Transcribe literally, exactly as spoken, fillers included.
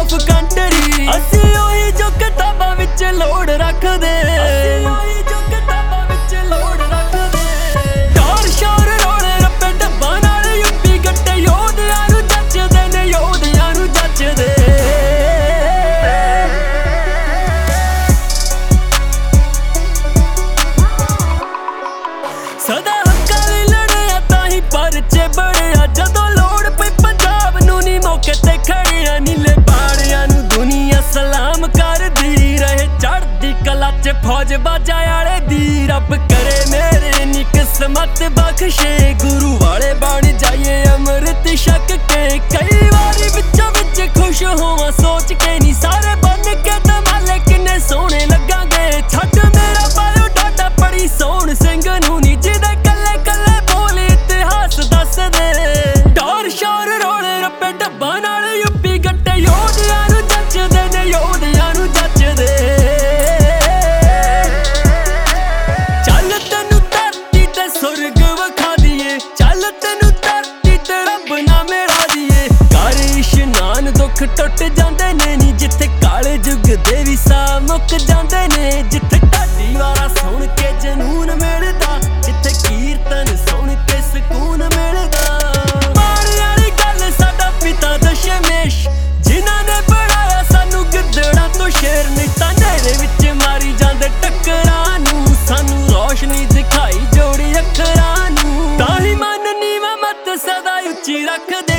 Of country. ਅਸੀਂ ਉਹੀ ਜੋ ਕਿਤਾਬਾਂ ਵਿੱਚ ਲੋੜ ਰੱਖਦੇ, ਅਸੀਂ ਉਹੀ ਜੋ ਕਿਤਾਬਾਂ ਵਿੱਚ ਲੋੜ ਰੱਖਦੇ। ਟੌਰ ਸ਼ੌਰ ਰੋਲੇ ਰੱਪੇ ਡੱਬਾਂ ਨਾਲ ਯੂਪੀ ਗੱਟੇ ਯੋਧਿਆਂ ਨੂੰ ਜੱਜਦੇ ਨੇ, ਯੋਧਿਆਂ ਨੂੰ ਜੱਜਦੇ। ਸਦਾ ਹੱਕਾਂ ਲਈ ਲੜਿਆ ਤਾਂ ਹੀ ਪਰਚੇ ਬੜਿਆ, ਜਦੋਂ ਲੋੜ ਪਈ ਪੰਜਾਬ ਨੂੰ ਨੀ ਮੌਕੇ ਤੇ ਖੜਿਆ। ਨੀਲੇ ਬਾੜਿਆਂ ਨੂੰ ਦੁਨੀਆ ਸਲਾਮ ਕਰਦੀ ਰਹੇ, ਚੜ੍ਹਦੀ ਕਲਾ ਚ ਫੌਜ ਬਾਜਾਂ ਵਾਲੇ ਦੀ। ਰੱਬ ਕਰੇ ਮੇਰੇ ਨੀ ਕਿਸਮਤ ਬਖਸ਼ੇ, ਗੁਰੂ ਵਾਲੇ ਬਣ ਜਾਈਏ ਅੰਮ੍ਰਿਤ ਛਕ ਕੇ। ਕਈ ਵਾਰੀ ਵਿੱਚੋਂ ਵਿੱਚ ਖੁਸ਼ ਹੋਵਾਂ ਸੋਚ ਕੇ, ਨੀ ਸਾਰੇ ਬਣ ਕੇ ਤਾਂ ਮਾਲੇ ਕਿੰਨੇ ਸੋਹਣੇ ਲੱਗਾਂਗੇ। ਛੱਡ ਮੇਰਾ ਬਾਇਓ ਡਾਟਾ ਪੜੀ ਸੋਹਣ ਸਿੰਘ ਨੂੰ ਨੀ, ਜਿਹਦੇ ਕੱਲੇ ਕੱਲੇ ਬੋਲ ਇਤਿਹਾਸ ਦੱਸਦੇ। ਟੌਰ ਸ਼ੌਰ ਰੋਲੇ ਰੱਪੇ ਡੱਬਾਂ ਨਾਲ ਯੂਪੀ ਗੱਟੇ ਯੋਧਿਆਂ ਨੂੰ ਜੱਜਦੇ ਨੇ, ਯੋਧਿਆਂ ਨੂੰ ਜੱਜਦੇ। ਚੱਲ ਤੈਨੂੰ ਧਰਤੀ ਤੇ ਸੁਰਗ ਵਿਖਾ ਦੀਏ, ਚੱਲ ਤੈਨੂੰ ਧਰਤੀ ਤੇ ਰੱਬ ਨਾ ਮਿਲਾ ਦੀਏ। ਕਰ ਇਸ਼ਨਾਨ ਦੁੱਖ ਟੁੱਟ ਜਾਂਦੇ ਨੇ ਨੀ, ਜਿੱਥੇ ਕਾਲੇ ਯੁੱਗ ਦੇ ਵੀ ਸਾਹ ਮੁੱਕ ਜਾਂਦੇ ਨੇ। ਜਿੱਥੇ ਢਾਡੀ ਵਾਰਾ ਸੁਣ ਕੇ ਜਨੂਨ ਮਿਲਦਾ, ਜਿੱਥੇ ਕੀਰਤਨ ਸੁਣ ਕੇ ਸਕੂਨ ਮਿਲਦਾ। ਮਾਣ ਵਾਲੀ ਗੱਲ ਸਾਡਾ ਪਿਤਾ ਦਸ਼ਮੇਸ਼, ਜਿਨ੍ਹਾਂ ਨੇ ਬਣਾਇਆ ਸਾਨੂੰ ਗਿੱਦੜਾਂ ਤੋਂ ਸ਼ੇਰ। ਨਹੀਂ ਤਾਂ ਨੇਰੇ ਵਿੱਚ ਮਾਰੀ ਜਾਂਦੇ ਟੱਕਰਾਂ ਨੂੰ, ਸਾਨੂੰ ਰੋਸ਼ਨੀ ਦਿਖਾਈ ਜੋੜੀ ਅੱਖਰਾਂ ਨੂੰ। ਤਾਂ ਹੀ ਮਨ ਨੀਵਾਂ ਮੱਤ ਸਦਾ ਉੱਚੀ ਰੱਖਦੇ,